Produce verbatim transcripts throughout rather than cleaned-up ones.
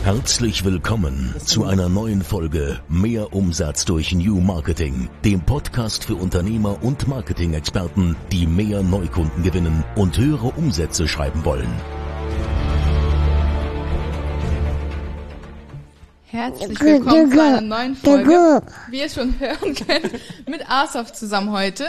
Herzlich willkommen zu einer neuen Folge Mehr Umsatz durch New Marketing, dem Podcast für Unternehmer und Marketing-Experten, die mehr Neukunden gewinnen und höhere Umsätze schreiben wollen. Herzlich willkommen zu einer neuen Folge, wie ihr schon hören könnt, mit Asaf zusammen heute.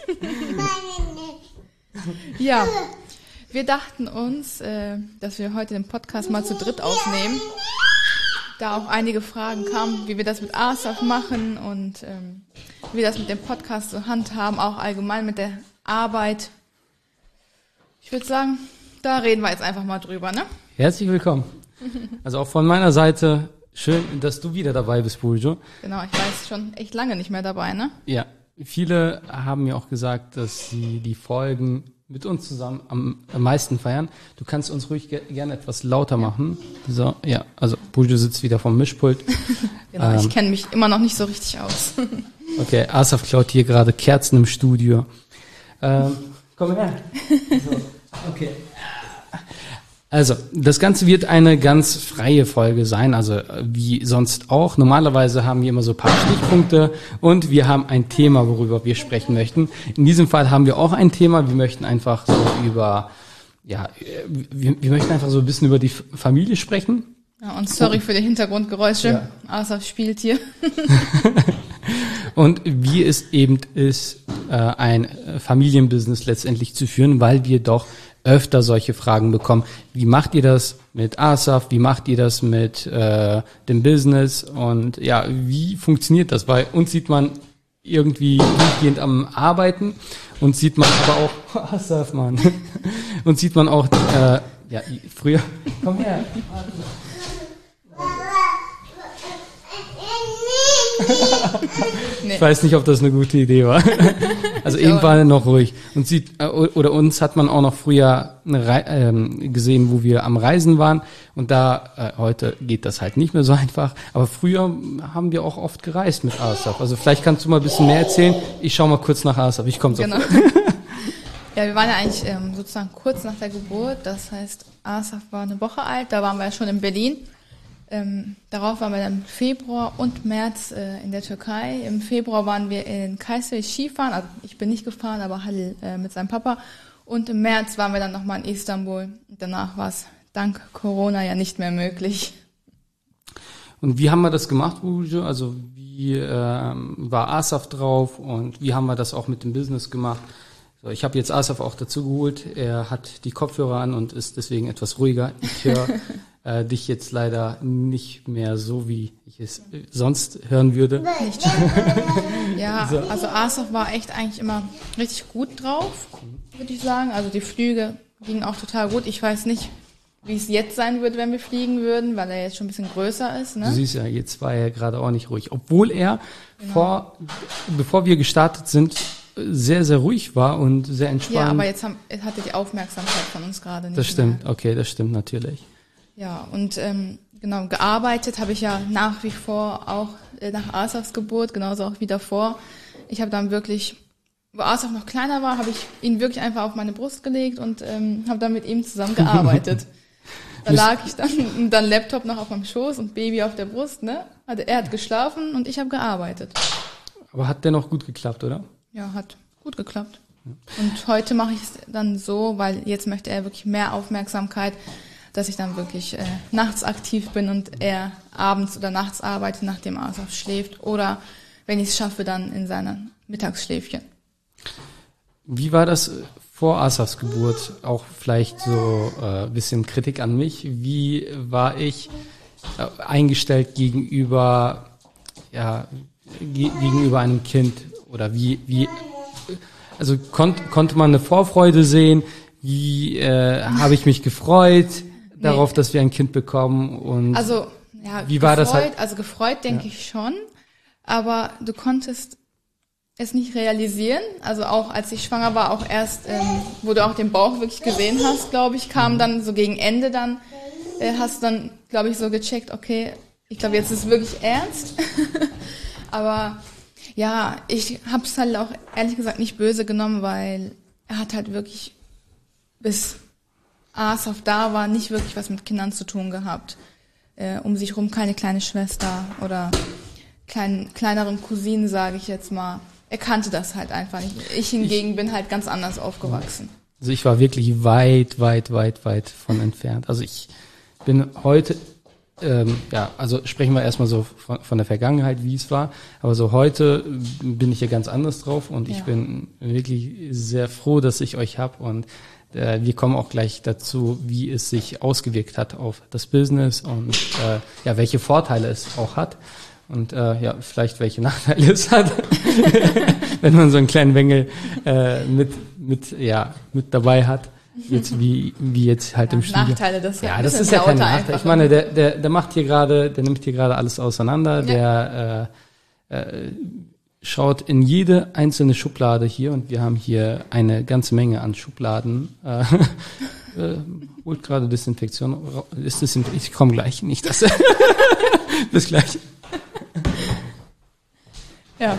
Ja, wir dachten uns, äh, dass wir heute den Podcast mal zu dritt aufnehmen, da auch einige Fragen kamen, wie wir das mit Asaf machen und ähm, wie wir das mit dem Podcast so handhaben, auch allgemein mit der Arbeit. Ich würde sagen, da reden wir jetzt einfach mal drüber, ne? Herzlich willkommen. Also auch von meiner Seite, schön, dass du wieder dabei bist, Burjo. Genau, ich weiß schon echt lange nicht mehr dabei, ne? Ja, viele haben mir auch gesagt, dass sie die Folgen mit uns zusammen am, am meisten feiern. Du kannst uns ruhig ge- gerne etwas lauter machen. So, ja, also Burjo sitzt wieder vom Mischpult. Genau, ähm, ich kenne mich immer noch nicht so richtig aus. Okay, Asaf klaut hier gerade Kerzen im Studio. Ähm, komm her. So, okay. Also, das Ganze wird eine ganz freie Folge sein, also wie sonst auch. Normalerweise haben wir immer so ein paar Stichpunkte und wir haben ein Thema, worüber wir sprechen möchten. In diesem Fall haben wir auch ein Thema. Wir möchten einfach so über, ja, wir, wir möchten einfach so ein bisschen über die Familie sprechen. Ja, und sorry für die Hintergrundgeräusche. Ja. Asaf spielt hier. Und wie es eben ist, ein Familienbusiness letztendlich zu führen, weil wir doch öfter solche Fragen bekommen. Wie macht ihr das mit Asaf? Wie macht ihr das mit äh, dem Business? Und ja, wie funktioniert das? Bei uns sieht man irgendwie durchgehend am Arbeiten und sieht man aber auch Asaf, Mann. Und sieht man auch äh, ja früher. Komm her. Nee. Ich weiß nicht, ob das eine gute Idee war. Also eben war er noch ruhig. Und sieht, oder uns hat man auch noch früher eine Re- ähm, gesehen, wo wir am Reisen waren. Und da, äh, heute geht das halt nicht mehr so einfach. Aber früher haben wir auch oft gereist mit Asaf. Also vielleicht kannst du mal ein bisschen mehr erzählen. Ich schau mal kurz nach Asaf. Ich komme sofort. Genau. Ja, wir waren ja eigentlich ähm, sozusagen kurz nach der Geburt. Das heißt, Asaf war eine Woche alt. Da waren wir ja schon in Berlin. Ähm, darauf waren wir dann im Februar und März äh, in der Türkei. Im Februar waren wir in Kayseri Skifahren, also ich bin nicht gefahren, aber Halil äh, mit seinem Papa. Und im März waren wir dann nochmal in Istanbul. Danach war es dank Corona ja nicht mehr möglich. Und wie haben wir das gemacht, Burjo? Also wie ähm, war Asaf drauf und wie haben wir das auch mit dem Business gemacht? So, ich habe jetzt Asaf auch dazu geholt. Er hat die Kopfhörer an und ist deswegen etwas ruhiger. Ich höre äh, dich jetzt leider nicht mehr so, wie ich es sonst hören würde. Nicht. Ja, so. Also Asaf war echt eigentlich immer richtig gut drauf, würde ich sagen. Also die Flüge gingen auch total gut. Ich weiß nicht, wie es jetzt sein würde, wenn wir fliegen würden, weil er jetzt schon ein bisschen größer ist. Ne? Du siehst ja, jetzt war er gerade auch nicht ruhig. Obwohl er, genau. vor, bevor wir gestartet sind, sehr, sehr ruhig war und sehr entspannt. Ja, aber jetzt haben, hat er die Aufmerksamkeit von uns gerade nicht. Das stimmt, mehr. Okay, das stimmt natürlich. Ja, und ähm, genau, gearbeitet habe ich ja nach wie vor auch äh, nach Asafs Geburt, genauso auch wie davor. Ich habe dann wirklich, wo Asaf noch kleiner war, habe ich ihn wirklich einfach auf meine Brust gelegt und ähm, habe dann mit ihm zusammen gearbeitet. Da lag ich dann, dann Laptop noch auf meinem Schoß und Baby auf der Brust, ne? Also er hat geschlafen und ich habe gearbeitet. Aber hat dennoch gut geklappt, oder? Ja, hat gut geklappt. Und heute mache ich es dann so, weil jetzt möchte er wirklich mehr Aufmerksamkeit, dass ich dann wirklich äh, nachts aktiv bin und er abends oder nachts arbeitet, nachdem Asaf schläft. Oder wenn ich es schaffe, dann in seinem Mittagsschläfchen. Wie war das vor Asafs Geburt? Auch vielleicht so äh, ein bisschen Kritik an mich. Wie war ich äh, eingestellt gegenüber, ja, ge- gegenüber einem Kind? Oder wie, wie, also konnt, konnte man eine Vorfreude sehen? Wie äh, habe ich mich gefreut nee. darauf, dass wir ein Kind bekommen? Und also ja, wie war gefreut, das halt? Also gefreut denke ja. ich schon, aber du konntest es nicht realisieren. Also auch als ich schwanger war, auch erst, ähm, wo du auch den Bauch wirklich gesehen hast, glaube ich, kam mhm. dann so gegen Ende dann, äh, hast dann, glaube ich, so gecheckt, okay, ich glaube, jetzt ist es wirklich ernst. Aber ja, ich habe es halt auch ehrlich gesagt nicht böse genommen, weil er hat halt wirklich bis Asaf da war, nicht wirklich was mit Kindern zu tun gehabt. äh, um sich rum keine kleine Schwester oder kleinen, kleineren Cousinen, sage ich jetzt mal. Er kannte das halt einfach nicht. Ich hingegen ich, bin halt ganz anders aufgewachsen. Also ich war wirklich weit, weit, weit, weit von entfernt. Also ich bin heute, ähm, ja, also sprechen wir erstmal so von, von der Vergangenheit, wie es war. Aber so heute bin ich ja ganz anders drauf und ja. ich bin wirklich sehr froh, dass ich euch hab und äh, wir kommen auch gleich dazu, wie es sich ausgewirkt hat auf das Business und äh, ja, welche Vorteile es auch hat. Und äh, ja, vielleicht welche Nachteile es hat, wenn man so einen kleinen Bengel äh, mit mit ja mit dabei hat, jetzt wie wie jetzt halt ja, im Studio. Nachteile, das ja, das ist ja kein Nachteil. Ich meine, der der der macht hier gerade, der nimmt hier gerade alles auseinander. Ja. Der äh, äh, schaut in jede einzelne Schublade hier und wir haben hier eine ganze Menge an Schubladen. Äh, äh, holt gerade Desinfektion. Ist das? Ich komme gleich, nicht das. Bis gleich. Ja.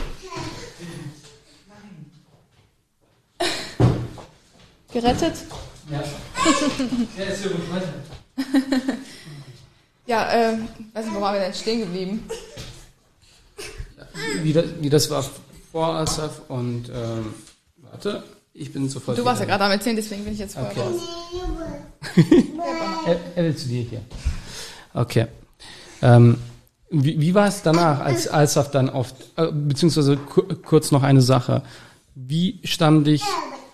Gerettet? Ja. Der ist hier gerettet. Ja, äh, weiß nicht, wo waren wir denn stehen geblieben? Wie das, wie das war vor Asaf und ähm, warte, ich bin sofort. Du warst ja gerade am Erzählen, deswegen bin ich jetzt voll okay. raus. er, er will zu dir hier. Okay. Ähm, Wie, wie war es danach, als Asaf dann auf, äh, beziehungsweise ku- kurz noch eine Sache. Wie stand ich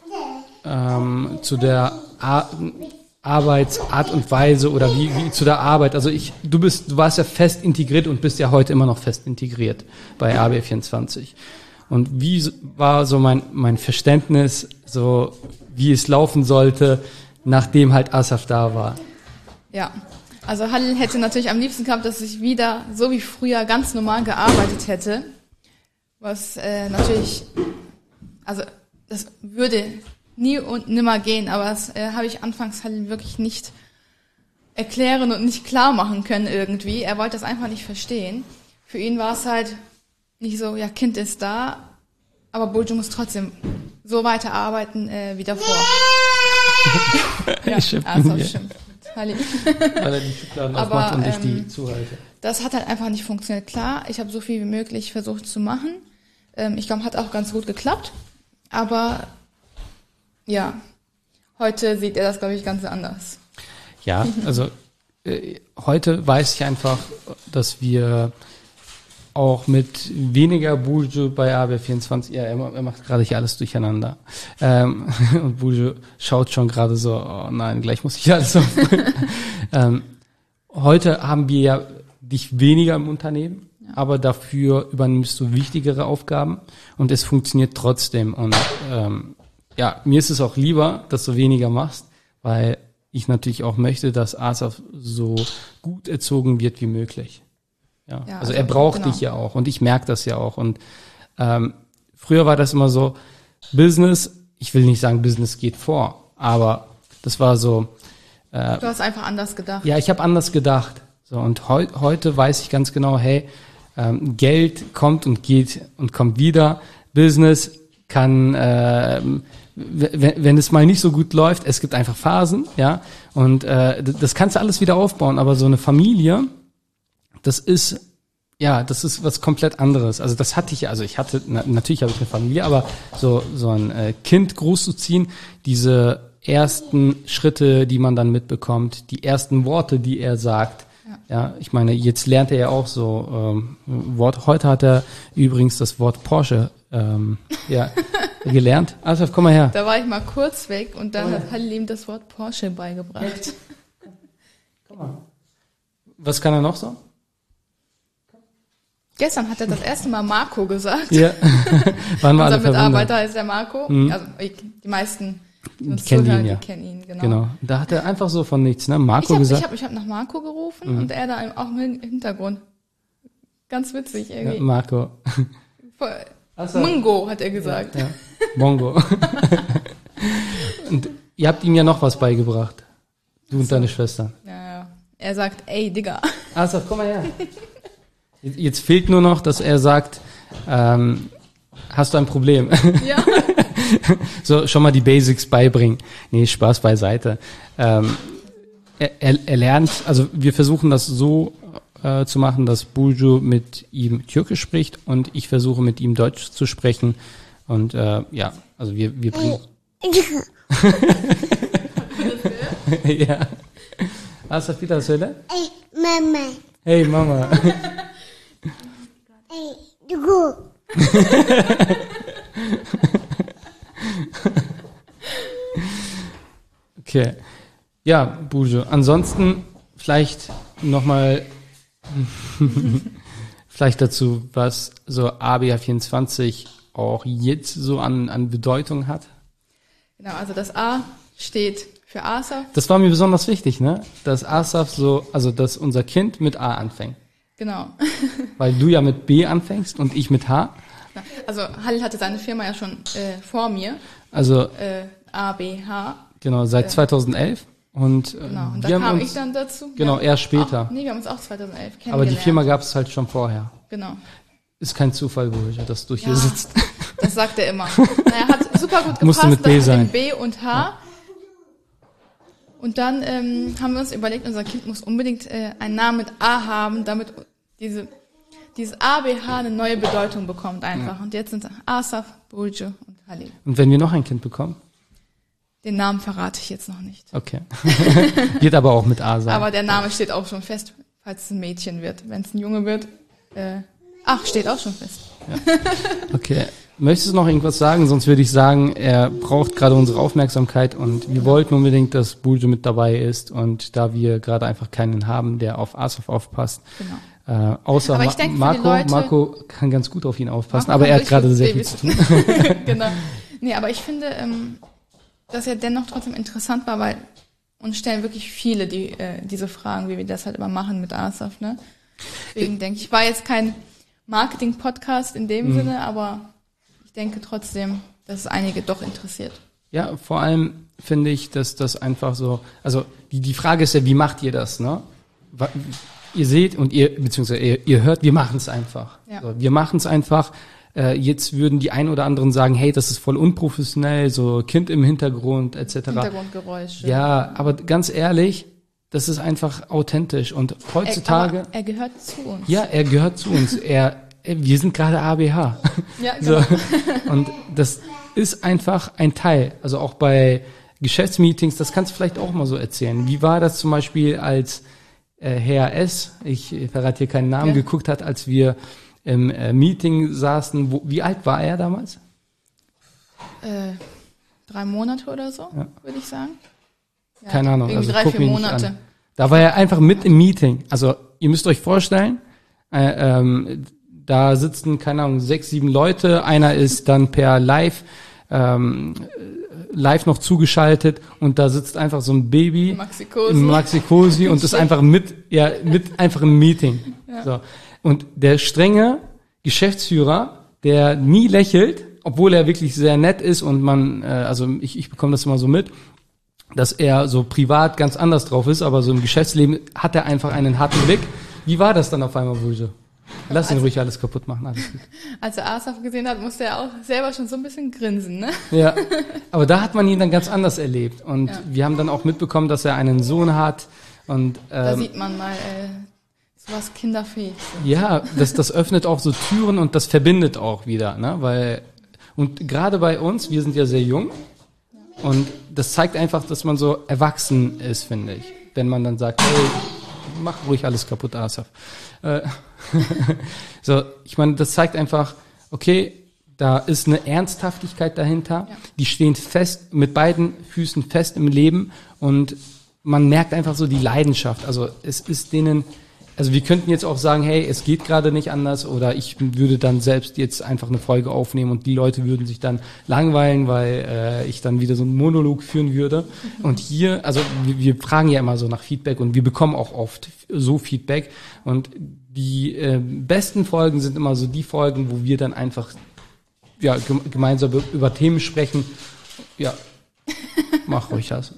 ähm, zu der Ar- Arbeitsart und Weise oder wie, wie zu der Arbeit? Also ich, du bist, du warst ja fest integriert und bist ja heute immer noch fest integriert bei A B vierundzwanzig. Und wie war so mein mein Verständnis, so wie es laufen sollte, nachdem halt Asaf da war? Ja. Also Halil hätte natürlich am liebsten gehabt, dass ich wieder, so wie früher, ganz normal gearbeitet hätte. Was äh, natürlich, also das würde nie und nimmer gehen, aber das äh, habe ich anfangs Halil wirklich nicht erklären und nicht klar machen können irgendwie. Er wollte das einfach nicht verstehen. Für ihn war es halt nicht so, ja, Kind ist da, aber Bulju muss trotzdem so weiterarbeiten äh, wie davor. ja, also stimmt. Weil er die Schubladen aufmacht und ich die ähm, zuhalte. Das hat halt einfach nicht funktioniert. Klar, ich habe so viel wie möglich versucht zu machen. Ähm, ich glaube, hat auch ganz gut geklappt. Aber ja, heute sieht er das, glaube ich, ganz anders. Ja, also äh, heute weiß ich einfach, dass wir auch mit weniger Bulju bei A B vierundzwanzig, ja, er, er macht gerade hier alles durcheinander. Ähm, und Bulju schaut schon gerade so, oh nein, gleich muss ich alles auf. ähm, heute haben wir ja dich weniger im Unternehmen, ja. aber dafür übernimmst du wichtigere Aufgaben und es funktioniert trotzdem. Und ähm, ja, mir ist es auch lieber, dass du weniger machst, weil ich natürlich auch möchte, dass Asaf so gut erzogen wird wie möglich. Ja, ja, also, also er braucht genau. dich ja auch und ich merke das ja auch. Und ähm, früher war das immer so, Business, ich will nicht sagen, Business geht vor, aber das war so. Äh, du hast einfach anders gedacht. Ja, ich habe anders gedacht. So und heu, heute weiß ich ganz genau, hey, ähm, Geld kommt und geht und kommt wieder. Business kann, äh, wenn, wenn es mal nicht so gut läuft, es gibt einfach Phasen, ja. Und äh, das kannst du alles wieder aufbauen, aber so eine Familie, das ist, ja, das ist was komplett anderes. Also das hatte ich ja, also ich hatte, na, natürlich habe ich eine Familie, aber so so ein äh, Kind großzuziehen, diese ersten Schritte, die man dann mitbekommt, die ersten Worte, die er sagt. Ja, ja ich meine, jetzt lernt er ja auch so ähm, Wort. Heute hat er übrigens das Wort Porsche ähm, ja, gelernt. Also komm mal her. Da war ich mal kurz weg und dann oh ja. hat Halil ihm das Wort Porsche beigebracht. Komm mal. Was kann er noch so? Gestern hat er das erste Mal Marco gesagt. Ja. Waren wir Unser alle Mitarbeiter heißt der Marco. Mhm. Also ich, die meisten, die uns kennen zuhören, ihn, ja. die kennen ihn, genau. Genau. Da hat er einfach so von nichts, ne? Marco ich hab, gesagt. Ich habe ich hab nach Marco gerufen mhm. und er da auch im Hintergrund. Ganz witzig irgendwie. Ja, Marco. Voll. So. Mungo hat er gesagt. Ja, ja. Mongo. Und ihr habt ihm ja noch was beigebracht. Du und so. Deine Schwester. Ja, ja. Er sagt, ey, Digga. Also, komm mal her. Jetzt fehlt nur noch, dass er sagt, ähm, hast du ein Problem? Ja. So, schon mal die Basics beibringen. Nee, Spaß beiseite. Ähm, er, er, er lernt, also wir versuchen das so äh, zu machen, dass Burcu mit ihm Türkisch spricht und ich versuche mit ihm Deutsch zu sprechen. Und äh, ja, also wir, wir bringen... ja. Asaf, bir daha söyle. Hey Mama. Hey Mama. Hey Dugu. Okay. Ja, Burcu. Ansonsten vielleicht nochmal vielleicht dazu, was so A B H vierundzwanzig auch jetzt so an, an Bedeutung hat. Genau, also das A steht für Asaf. Das war mir besonders wichtig, ne? Dass Asaf so, also dass unser Kind mit A anfängt. Genau. Weil du ja mit B anfängst und ich mit H. Also Halil hatte seine Firma ja schon äh, vor mir. Also äh, A B H. Genau, seit zweitausendelf. Und, äh, Genau, und wir da haben kam uns, ich dann dazu. Genau, ja. erst später. Auch, nee, wir haben uns auch zweitausendelf kennengelernt. Aber die Firma gab es halt schon vorher. Genau. Ist kein Zufall, Burcu, dass du hier Ja, sitzt. Das sagt er immer. Naja, hat super gut gepasst. Musste mit B das sein. B und H. Ja. Und dann ähm, haben wir uns überlegt, unser Kind muss unbedingt äh, einen Namen mit A haben, damit diese dieses A B H eine neue Bedeutung bekommt einfach. Ja. Und jetzt sind Asaf, Burcu und Halil. Und wenn wir noch ein Kind bekommen? Den Namen verrate ich jetzt noch nicht. Okay. Wird aber auch mit A sein. Aber der Name steht auch schon fest, falls es ein Mädchen wird. Wenn es ein Junge wird, äh, ach, steht auch schon fest. Ja. Okay. Möchtest du noch irgendwas sagen? Sonst würde ich sagen, er braucht gerade unsere Aufmerksamkeit und wir wollten unbedingt, dass Burcu mit dabei ist. Und da wir gerade einfach keinen haben, der auf Asaf aufpasst, Genau. Äh, außer aber ich denk, Ma- Marco, Leute, Marco kann ganz gut auf ihn aufpassen, Marco aber er hat gerade wirklich sehr viel Babys. zu tun. Genau. Nee, aber ich finde, ähm, dass er dennoch trotzdem interessant war, weil uns stellen wirklich viele die äh, diese Fragen, wie wir das halt immer machen mit Asaf, ne? Deswegen denke ich, war jetzt kein Marketing-Podcast in dem mhm. Sinne, aber ich denke trotzdem, dass es einige doch interessiert. Ja, vor allem finde ich, dass das einfach so, also die die Frage ist ja, wie macht ihr das, ne? Ihr seht und ihr, beziehungsweise ihr, ihr hört, wir machen es einfach. Ja. So, wir machen es einfach. Äh, jetzt würden die ein oder anderen sagen, hey, das ist voll unprofessionell, so Kind im Hintergrund et cetera. Hintergrundgeräusche. Ja, aber ganz ehrlich, das ist einfach authentisch und heutzutage. Er, er gehört zu uns. Ja, er gehört zu uns. Er, wir sind gerade A B H. Ja, genau. So, und das ist einfach ein Teil. Also auch bei Geschäftsmeetings, das kannst du vielleicht auch mal so erzählen. Wie war das zum Beispiel, als äh, Herr S., ich verrate hier keinen Namen, ja. geguckt hat, als wir im äh, Meeting saßen. Wo, wie alt war er damals? Äh, drei Monate oder so, ja. würde ich sagen. Ja, Keine Ahnung. Irgendwie Also drei, guck vier mich nicht Monate. an. Da war er einfach mit im Meeting. Also ihr müsst euch vorstellen, äh, ähm, da sitzen, keine Ahnung, sechs, sieben Leute. Einer ist dann per Live ähm, live noch zugeschaltet und da sitzt einfach so ein Baby Maxi Cosi. im Maxi Cosi und ist einfach mit, ja, mit einfach im Meeting. Ja. So. Und der strenge Geschäftsführer, der nie lächelt, obwohl er wirklich sehr nett ist und man, äh, also ich, ich bekomme das immer so mit, dass er so privat ganz anders drauf ist, aber so im Geschäftsleben hat er einfach einen harten Blick. Wie war das dann auf einmal, Burcu? Lass ihn ruhig alles kaputt machen, alles gut. Als er Asaf gesehen hat, musste er auch selber schon so ein bisschen grinsen, ne? Ja, aber da hat man ihn dann ganz anders erlebt und ja. wir haben dann auch mitbekommen, dass er einen Sohn hat und ähm, da sieht man mal, äh, sowas kinderfähig. Ja, das, das öffnet auch so Türen und das verbindet auch wieder, ne? Weil und gerade bei uns, wir sind ja sehr jung und das zeigt einfach, dass man so erwachsen ist, finde ich, wenn man dann sagt, hey, mach ruhig alles kaputt, Asaf. Äh, so, ich meine, das zeigt einfach, okay, da ist eine Ernsthaftigkeit dahinter. Ja. Die stehen fest, mit beiden Füßen fest im Leben und man merkt einfach so die Leidenschaft. Also es ist denen, also wir könnten jetzt auch sagen, hey, es geht gerade nicht anders oder ich würde dann selbst jetzt einfach eine Folge aufnehmen und die Leute würden sich dann langweilen, weil äh, ich dann wieder so einen Monolog führen würde. Mhm. Und hier, also wir, wir fragen ja immer so nach Feedback und wir bekommen auch oft so Feedback und die äh, besten Folgen sind immer so die Folgen, wo wir dann einfach ja gemeinsam über Themen sprechen. Ja, mach ruhig das.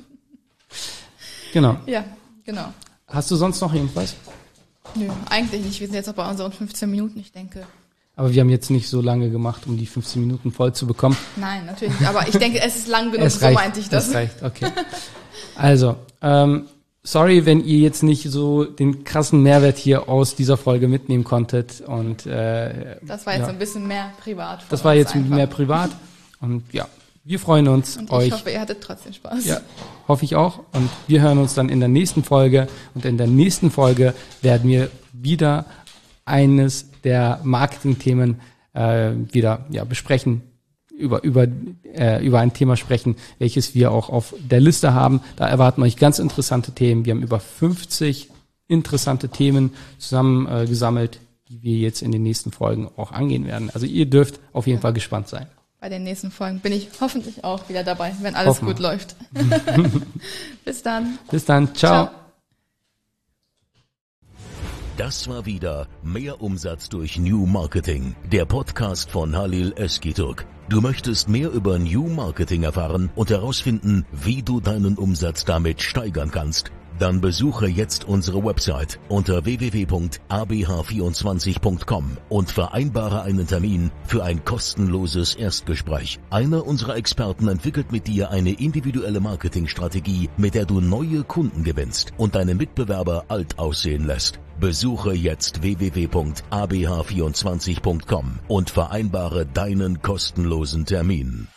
Genau. Ja, genau. Hast du sonst noch irgendwas? Nö, eigentlich nicht. Wir sind jetzt auch bei unseren fünfzehn Minuten, ich denke. Aber wir haben jetzt nicht so lange gemacht, um die fünfzehn Minuten voll zu bekommen. Nein, natürlich nicht. Aber ich denke, es ist lang genug, es reicht, so meinte ich das. Es reicht, okay. Also, ähm, sorry, wenn ihr jetzt nicht so den krassen Mehrwert hier aus dieser Folge mitnehmen konntet. Und äh, das war jetzt ja. ein bisschen mehr privat. Das war jetzt einfach. mehr privat. Und ja, wir freuen uns. Und euch. Ich hoffe, ihr hattet trotzdem Spaß. Ja, hoffe ich auch. Und wir hören uns dann in der nächsten Folge. Und in der nächsten Folge werden wir wieder eines der Marketing-Themen äh, wieder ja, besprechen, über über äh, über ein Thema sprechen, welches wir auch auf der Liste haben. Da erwarten euch ganz interessante Themen. Wir haben über fünfzig interessante Themen zusammen äh, gesammelt, die wir jetzt in den nächsten Folgen auch angehen werden. Also ihr dürft auf jeden Fall gespannt sein. Bei den nächsten Folgen bin ich hoffentlich auch wieder dabei, wenn alles Hoffen gut läuft. Bis dann. Bis dann. Ciao. Ciao. Das war wieder Mehr Umsatz durch New Marketing, der Podcast von Halil Eskiturk. Du möchtest mehr über New Marketing erfahren und herausfinden, wie du deinen Umsatz damit steigern kannst? Dann besuche jetzt unsere Website unter w w w punkt a b h vierundzwanzig punkt com und vereinbare einen Termin für ein kostenloses Erstgespräch. Einer unserer Experten entwickelt mit dir eine individuelle Marketingstrategie, mit der du neue Kunden gewinnst und deine Mitbewerber alt aussehen lässt. Besuche jetzt w w w punkt a b h vierundzwanzig punkt com und vereinbare deinen kostenlosen Termin.